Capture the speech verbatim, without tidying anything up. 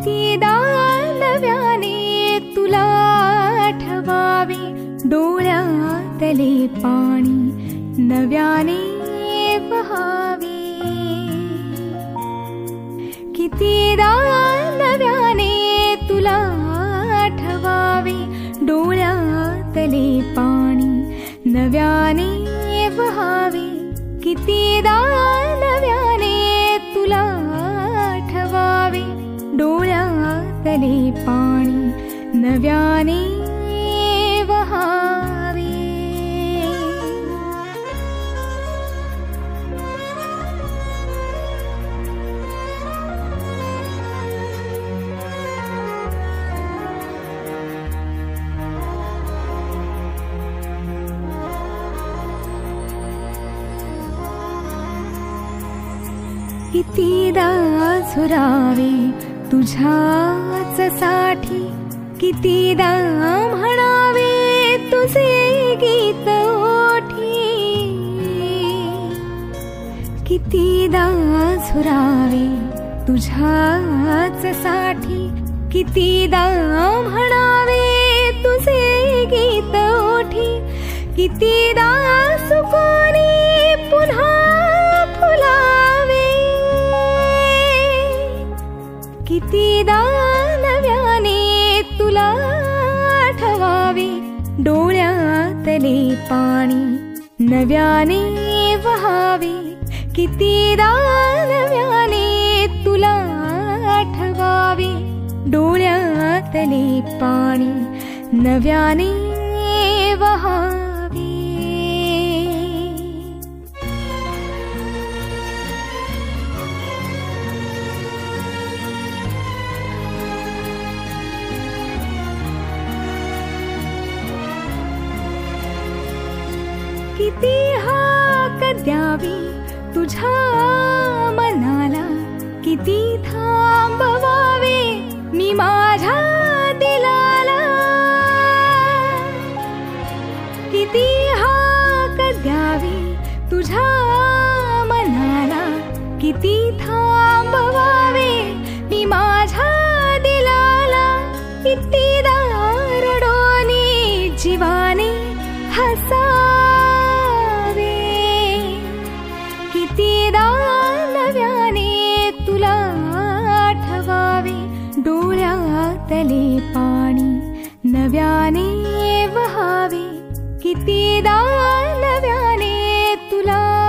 कितीदा नव्याने तुला आठवावे, डोळ्यातले पाणी नव्याने वहावे. कितीदा नव्याने तुला आठवावे, डोळ्यातले पाणी नव्याने वहावे. कितीदा नव्याने तुला आठवावे, डोळ्यातले पाणी नव्याने वहावे. कितीदा झुरावे तुझ्याच साठी, कितीदा म्हणावे तुझे गीत ओठी. कितीदा झुरावे तुझ्याच साठी, कितीदा म्हणावे तुझे गीत ओठी. कितीदा सुकोनी पुन्हा फुलावे, कितीदा नव्याने तुला आठवावे, डोळ्यातले पाणी नव्याने वहावे. कितीदा नव्याने तुला आठवावे, डोळ्यातले पाणी नव्याने वहावे. किती हाक द्यावी तुझ्या मनाला, किती थांबवावे मी माझ्या दिलाला. किती हाक द्यावी तुझ्या मनाला, किती थांबवावे मी माझ्या दिलाला. कितीदा रडोनी जीवाने हसावे, कितीदा नव्याने तुला आठवावे, डोळ्यातले पाणी नव्याने वहावे. कितीदा नव्याने तुला